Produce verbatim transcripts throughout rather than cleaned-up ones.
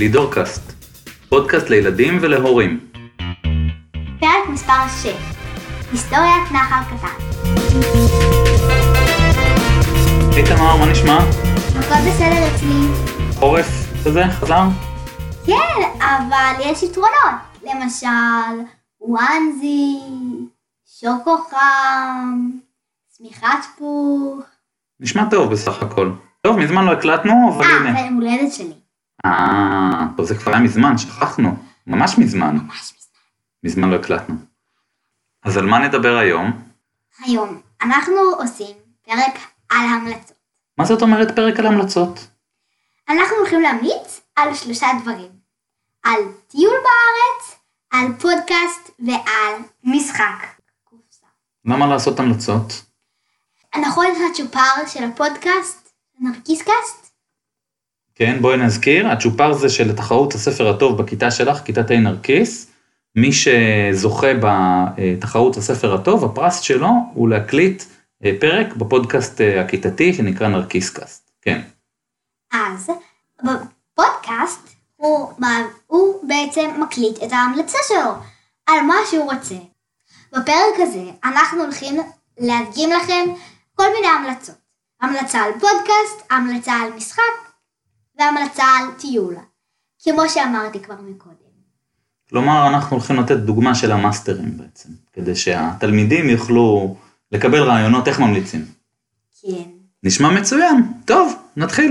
לידורקאסט, פודקאסט לילדים ולהורים. פרק מספר שש, היסטוריית נחל קטן. היי תמר, מה נשמע? הכל בסדר אצלי. חורף כזה חזר? כן, אבל יש יתרונות. למשל, וואנזי, שוקו חם, צמיחת פוך. נשמע טוב בסך הכל. טוב, מזמן לא הקלטנו, אבל הנה. אה, זה יום הולדת שלי. אה, טוב, זה כבר היה מזמן, שכחנו. ממש מזמן. ממש מזמן. מזמן לא הקלטנו. אז על מה נדבר היום? היום אנחנו עושים פרק על המלצות. מה זאת אומרת פרק על המלצות? אנחנו הולכים להמליץ על שלושה דברים. על טיול בארץ, על פודקאסט ועל משחק. למה לעשות המלצות? נכון את הצ'ופר של הפודקאסט, נרקיסקאסט? כן, בואי נזכיר, הצ'ופר זה של התחרות הספר הטוב בכיתה שלך, כיתת אי נרקיס. מי שזוכה בתחרות הספר הטוב, הפרס שלו הוא להקליט פרק בפודקאסט הכיתתי שנקרא נרקיסקאסט. כן. אז בפודקאסט הוא, הוא בעצם מקליט את ההמלצה שלו על מה שהוא רוצה. בפרק הזה אנחנו הולכים להדגים לכם כל מיני המלצות. המלצה על פודקאסט, המלצה על משחק והמלצה על טיול. כמו שאמרתי כבר מקודם. כלומר, אנחנו הולכים לתת דוגמה של המאסטרים בעצם, כדי שהתלמידים יוכלו לקבל רעיונות איך ממליצים. כן. נשמע מצוין. טוב, נתחיל.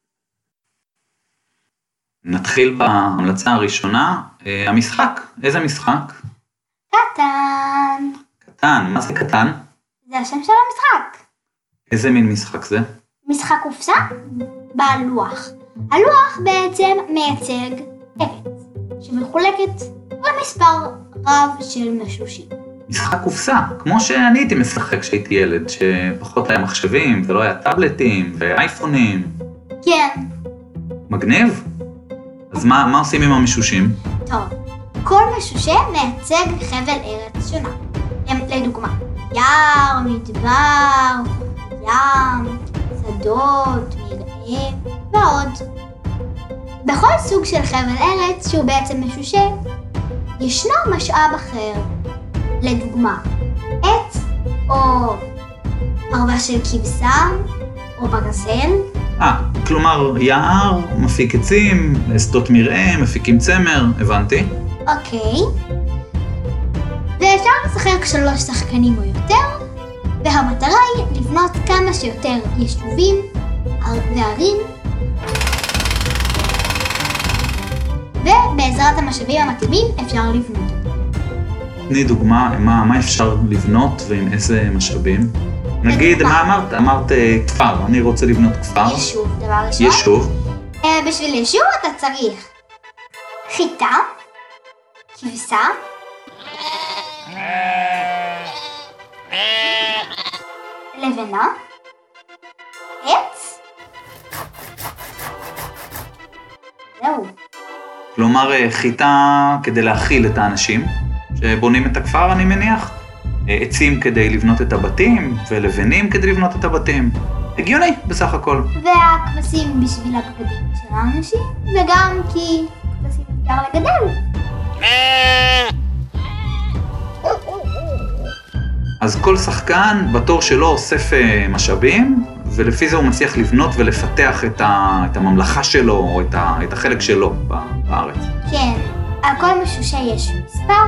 נתחיל בהמלצה הראשונה, המשחק. איזה משחק? קטן. קטן, מה זה קטן? זה השם של המשחק. איזה מין משחק זה? משחק קופסה בלוח. הלוח בעצם מייצג ארץ, שמחולקת במספר רב של משושים. משחק קופסה, כמו שאני הייתי משחק כשהייתי ילד, שפחות היה מחשבים ולא היה טאבלטים ואייפונים. כן. מגניב? אז מה, מה עושים עם המשושים? טוב, כל משושה מייצג חבל ארץ שונה. לדוגמה, יער, מדבר, ים, שדות, מרעה ועוד. בכל סוג של חבל ארץ שהוא בעצם משושה, ישנו משאב אחר. לדוגמה, עץ או פרווה של כבשה או ברזל. אה, כלומר יער, מפיק עצים, שדות מרעה, מפיקים צמר, הבנתי. אוקיי. ואפשר לשחק שלוש שחקנים או יותר, והמטרה היא לבנות כמה שיותר יישובים וערים, ובעזרת המשאבים המתאימים אפשר לבנות אותם. תני דוגמה, מה, מה אפשר לבנות ועם איזה משאבים? נגיד, מה אמרת? אמרת כפר, אני רוצה לבנות כפר. יישוב, דבר ראשון. יישוב. אה, בשביל יישוב אתה צריך חיטה, כבשה, לבנה, עץ, זהו. כלומר, חיטה כדי להכיל את האנשים שבונים את הכפר, אני מניח. עצים כדי לבנות את הבתים, ולבנים כדי לבנות את הבתים. הגיוני, בסך הכל. והכבשים בשביל הבגדים של האנשים, וגם כי כבשים אפשר לגדל. אז כל שחקן בתור שלו אוסף משאבים, ולפי זה הוא מצליח לבנות ולפתח את, ה, את הממלכה שלו, או את, ה, את החלק שלו בארץ. כן, על כל משושה יש מספר,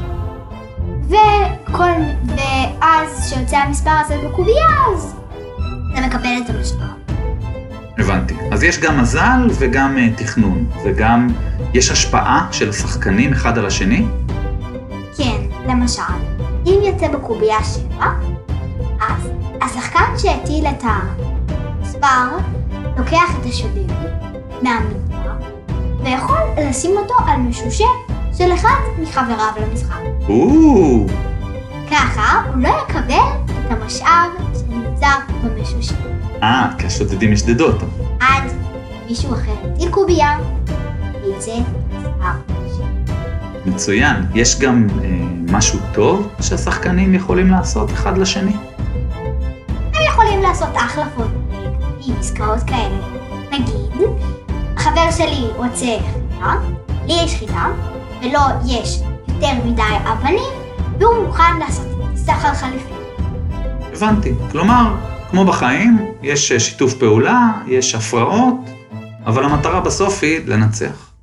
וכל, ואז שיוצא המספר הזה בקובייה, אז זה מקבל את המשפר. הבנתי. אז יש גם מזל וגם uh, תכנון, וגם יש השפעה של השחקנים אחד על השני? כן, למשל, אם יוצא בקובייה שבע, אז השחקן שהטיל את המספר לוקח את השודד מהמדבר, ויכול לשים אותו על משושה של אחד מחבריו למשחק. או! ככה הוא לא יקבל את המשאב שנמצא במשושה. אה, כי השודדים ישדדו אותו. עד מישהו אחר יטיל קובייה ויצא מספר שש. מצוין. יש גם אה, משהו טוב שהשחקנים יכולים לעשות אחד לשני? הם יכולים לעשות החלפות עם עסקאות כאלה. נגיד, החבר שלי רוצה חיטה, לי יש חיטה, ולו יש יותר מדי אבנים, והוא מוכן לעשות סחר חליפי. הבנתי. כלומר, כמו בחיים, יש שיתוף פעולה, יש הפרעות, אבל המטרה בסוף היא לנצח.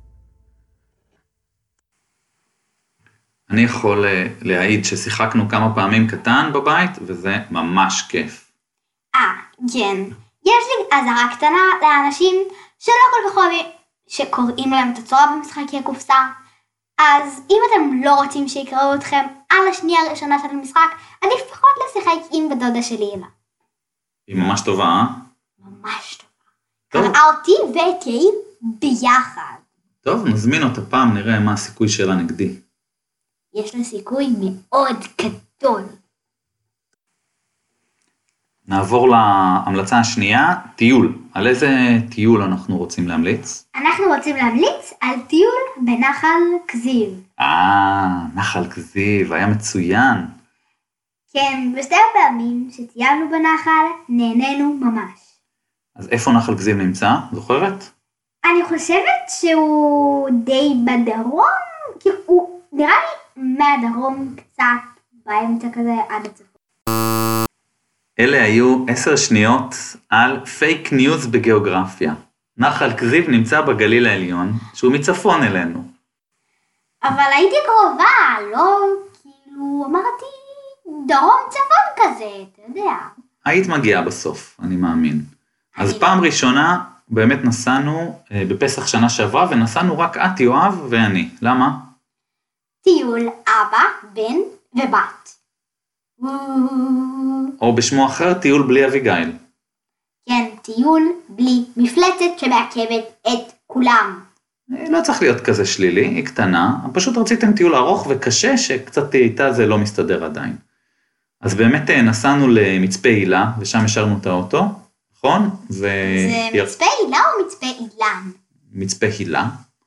אני יכול להעיד ששיחקנו כמה פעמים קטן בבית, וזה ממש כיף. אה, כן. יש לי עזרה קטנה לאנשים שלא כל כך אוהבים שקוראים להם את הצורה במשחקי הקופסה. אז אם אתם לא רוצים שיקראו אתכם על השנייה הראשונה של המשחק, עדיף פחות לשחק עם בדודה שלי אלה. היא ממש טובה, אה? ממש טובה. קראה אותי ואת יאיר ביחד. טוב, נזמין אותה פעם, נראה מה הסיכוי שלה נגדי. יש לה סיכוי מאוד גדול. נעבור להמלצה השנייה, טיול. על איזה טיול אנחנו רוצים להמליץ? אנחנו רוצים להמליץ על טיול בנחל כזיב. אה, נחל כזיב, היה מצוין. כן, בשתי הפעמים שטיילנו בנחל, נהנינו ממש. אז איפה נחל כזיב נמצא? זוכרת? אני חושבת שהוא די בדרום, כי הוא נראה לי מהדרום קצת באמצע כזה עד הצפון. אלה היו עשר שניות על פייק ניוז בגיאוגרפיה. נחל כזיב נמצא בגליל העליון, שהוא מצפון אלינו. אבל הייתי קרובה, לא כאילו אמרתי דרום צפון כזה, אתה יודע. היית מגיעה בסוף, אני מאמין. אז פעם ראשונה באמת נסענו בפסח שנה שעברה, ונסענו רק את, יואב ואני. למה? טיול אבא, בן ובת. או בשמו אחר, טיול בלי אביגיל. כן, טיול בלי מפלצת שמעכבת את כולם. לא צריך להיות כזה שלילי, היא קטנה, פשוט רציתם טיול ארוך וקשה, שקצת איתה זה לא מסתדר עדיין. אז באמת נסענו למצפה הילה, ושם השארנו את האוטו, נכון? ו... זה מצפה הילה או מצפה אילן? מצפה הילה.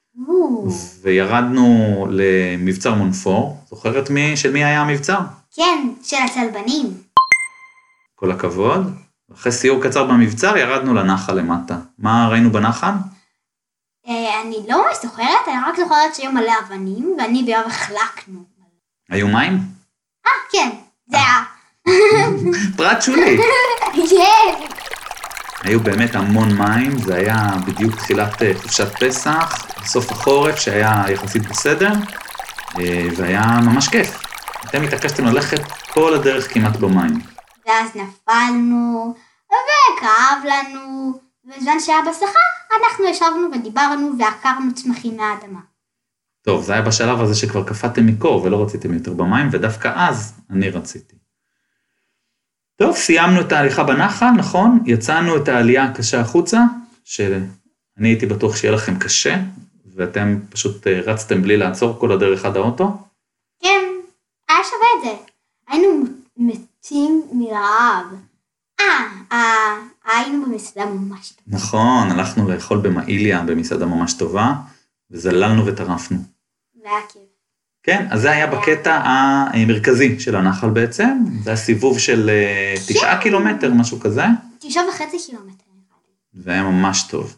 וירדנו למבצר מונפור, זוכרת מי, של מי היה המבצר? כן, של הצלבנים. כל הכבוד. אחרי סיור קצר במבצר ירדנו לנחל למטה. מה ראינו בנחל? אני לא ממש זוכרת, אני רק זוכרת שהיו מלא אבנים, ואני ויואב החלקנו. היו מים? אה, כן, זה היה. פרט שולי. כן. היו באמת המון מים, זה היה בדיוק תחילת חופשת פסח, בסוף החורף שהיה יחסית בסדר, והיה ממש כיף. אתם התעקשתם ללכת כל הדרך כמעט במים. ואז נפלנו, וכאב לנו, ובזמן שהיה בסחה, אנחנו ישבנו ודיברנו ועקרנו צמחים מהאדמה. טוב, זה היה בשלב הזה שכבר קפאתם מקור ולא רציתם יותר במים, ודווקא אז אני רציתי. טוב, סיימנו את ההליכה בנחל, נכון? יצאנו את העלייה הקשה החוצה, שאני הייתי בטוח שיהיה לכם קשה, ואתם פשוט רצתם בלי לעצור כל הדרך עד האוטו. כן, היה שווה את זה. היינו מתים מרעב. אה, היינו במסעדה ממש טובה. נכון, הלכנו לאכול במעיליה, במסעדה ממש טובה, וזללנו וטרפנו. והיה כיף. כן, אז זה היה בקטע המרכזי של הנחל בעצם, זה היה סיבוב של תשעה קילומטר, משהו כזה. תשעה וחצי קילומטר. והיה ממש טוב.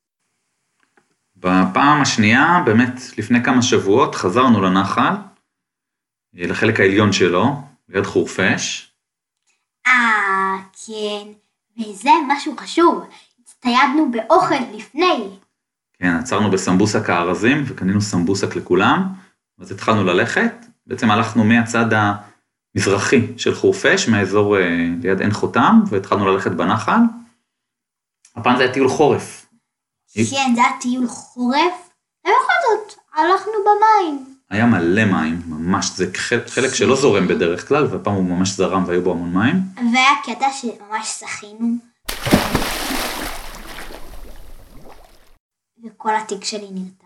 בפעם השנייה, באמת לפני כמה שבועות, חזרנו לנחל, לחלק העליון שלו, ליד חורפש. אה, כן, וזה משהו חשוב, הצטיידנו באוכל לפני. כן, עצרנו בסמבוסק הארזים, וקנינו סמבוסק לכולם, אז התחלנו ללכת, בעצם הלכנו מהצד המזרחי של חורפש, מהאזור ליד עין חותם, והתחלנו ללכת בנחל. הפעם זה היה טיול חורף. כן, זה היה טיול חורף, ובכל זאת, הלכנו במים. היה מלא מים, ממש, זה חלק שלא זורם בדרך כלל, והפעם הוא ממש זרם והיו בו המון מים. והיה קטע שממש שחינו. וכל התיק שלי נרטב.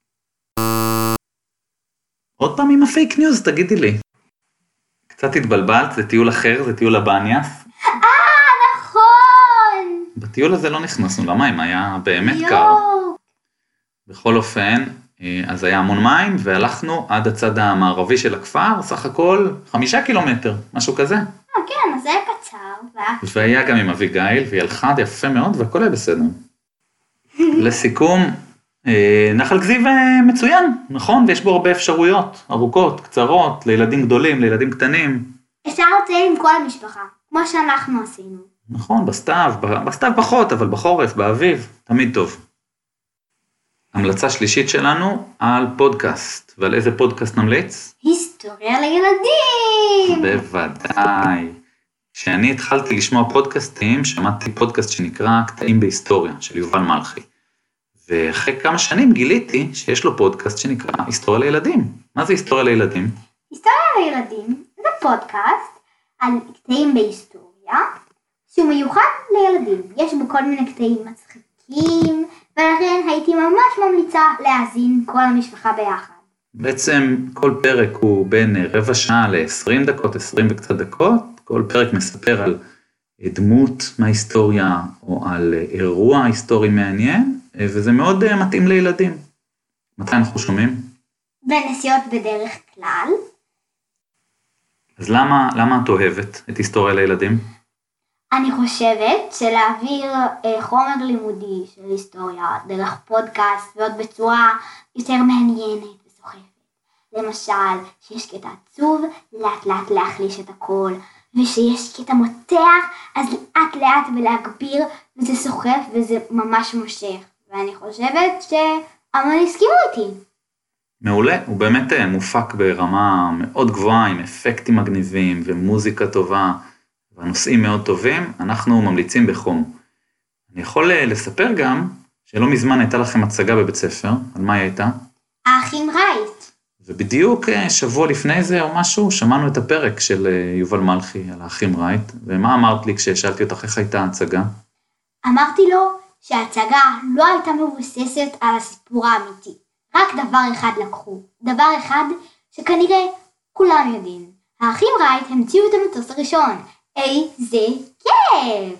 עוד פעם עם הפייק ניוז, תגידי לי. קצת התבלבלת, זה טיול אחר, זה טיול הבניאס. אה, נכון! בטיול הזה לא נכנסנו למים, היה באמת קר. בכל אופן, אז היה המון מים, והלכנו עד הצד המערבי של הכפר, סך הכל חמישה קילומטר, משהו כזה. אה, כן, אז זה היה קצר. והיה גם עם אביגיל, והיא הלכה יפה מאוד, והכל היה בסדר. לסיכום, נחל כזיב מצוין, נכון? ויש בו הרבה אפשרויות, ארוכות, קצרות, לילדים גדולים, לילדים קטנים. אפשר לטייל עם כל המשפחה, כמו שאנחנו עשינו. נכון, בסתיו, בסתיו פחות, אבל בחורף, באביב, תמיד טוב. המלצה שלישית שלנו על פודקאסט, ועל איזה פודקאסט נמליץ? היסטוריה לילדים! בוודאי. כשאני התחלתי לשמוע פודקאסטים, שמעתי פודקאסט שנקרא קטעים בהיסטוריה, של יובל מלכי. ואחרי כמה שנים גיליתי שיש לו פודקאסט שנקרא היסטוריה לילדים. מה זה היסטוריה לילדים? היסטוריה לילדים זה פודקאסט על קטעים בהיסטוריה, שהוא מיוחד לילדים. יש בו כל מיני קטעים מצחיקים, ולכן הייתי ממש ממליצה להאזין כל המשפחה ביחד. בעצם כל פרק הוא בין רבע שעה ל-עשרים דקות, עשרים וקצת דקות. כל פרק מספר על דמות מההיסטוריה, או על אירוע היסטורי מעניין, וזה מאוד מתאים לילדים. מתי אנחנו שומעים? בנסיעות בדרך כלל. אז למה, למה את אוהבת את היסטוריה לילדים? אני חושבת שלהעביר אה, חומר לימודי של היסטוריה דרך פודקאסט ועוד בצורה יותר מעניינת וסוחפת. למשל, שיש קטע עצוב, לאט לאט להחליש את הכל, ושיש קטע מותח, אז לאט לאט ולהגביר, וזה סוחף וזה ממש מושך. ואני חושבת שהמון הסכימו איתי. מעולה, הוא באמת מופק ברמה מאוד גבוהה, עם אפקטים מגניבים ומוזיקה טובה, והנושאים מאוד טובים, אנחנו ממליצים בחום. אני יכול לספר גם שלא מזמן הייתה לכם הצגה בבית ספר, על מה היא הייתה? האחים רייט. ובדיוק שבוע לפני זה או משהו, שמענו את הפרק של יובל מלכי על האחים רייט, ומה אמרת לי כששאלתי אותך איך הייתה ההצגה? אמרתי לו שההצגה לא הייתה מבוססת על הסיפור האמיתי. רק דבר אחד לקחו, דבר אחד שכנראה כולם יודעים. האחים רייט המציאו את המטוס הראשון. איזה כיף!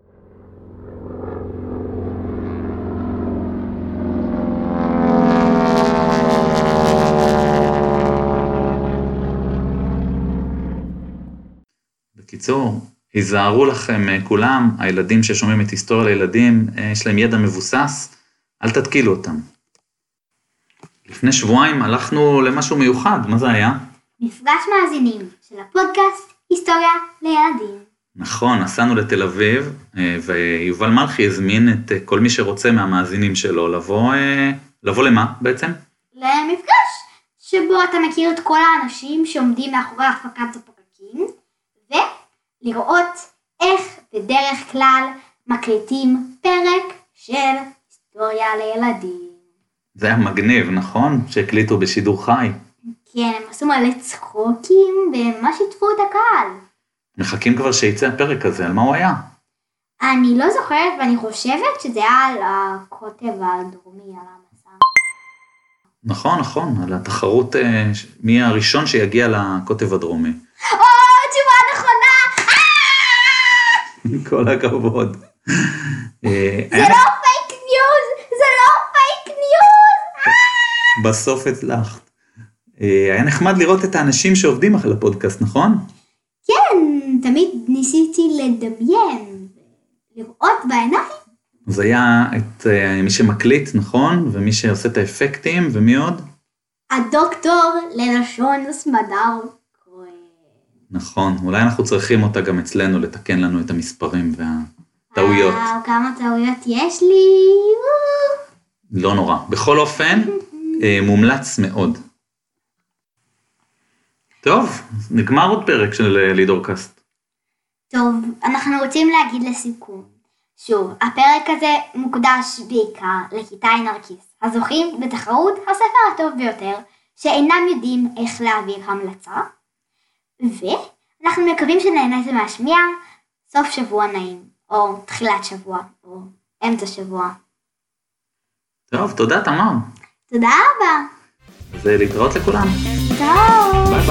בקיצור, היזהרו לכם כולם, הילדים ששומעים את היסטוריה לילדים, יש להם ידע מבוסס, אל תתקילו אותם. לפני שבועיים הלכנו למשהו מיוחד, מה זה היה? מפגש מאזינים של הפודקאסט היסטוריה לילדים. נכון, נסענו לתל אביב, ויובל מלכי הזמין את כל מי שרוצה מהמאזינים שלו לבוא, לבוא למה בעצם? למפגש, שבו אתה מכיר את כל האנשים שעומדים מאחורי הפקת הפרקים, ולראות איך בדרך כלל מקליטים פרק של היסטוריה לילדים. זה היה מגניב, נכון? שהקליטו בשידור חי. כן, הם עשו מלא צחוקים, ומה שיתפו את הקהל. מחכים כבר שיצא הפרק הזה, על מה הוא היה? אני לא זוכרת, ואני חושבת שזה היה על הקוטב הדרומי, על המסע. נכון, נכון, על התחרות, מי הראשון שיגיע לקוטב הדרומי. או, תשובה נכונה! כל הכבוד. זה לא פייק ניוז! זה לא פייק ניוז! בסוף הצלחת. היה נחמד לראות את האנשים שעובדים אחרי הפודקאסט, נכון? כן, תמיד ניסיתי לדמיין, לראות בעיניים. אז היה את מי שמקליט, נכון? ומי שעושה את האפקטים, ומי עוד? הדוקטור ללשון סמדר כהן. נכון, אולי אנחנו צריכים אותה גם אצלנו, לתקן לנו את המספרים והטעויות. וואו, כמה טעויות יש לי. לא נורא. בכל אופן, מומלץ מאוד. טוב, נגמר עוד פרק של לידורקאסט. טוב, אנחנו רוצים להגיד לסיכום. שוב, הפרק הזה מוקדש בעיקר לכיתה נרקיס, הזוכים בתחרות הספר הטוב ביותר, שאינם יודעים איך להעביר המלצה, ואנחנו מקווים שנהניתם להשמיע סוף שבוע נעים, או תחילת שבוע, או אמצע שבוע. טוב, תודה תמר. תודה רבה. אז להתראות לכולם. טוב. ביי.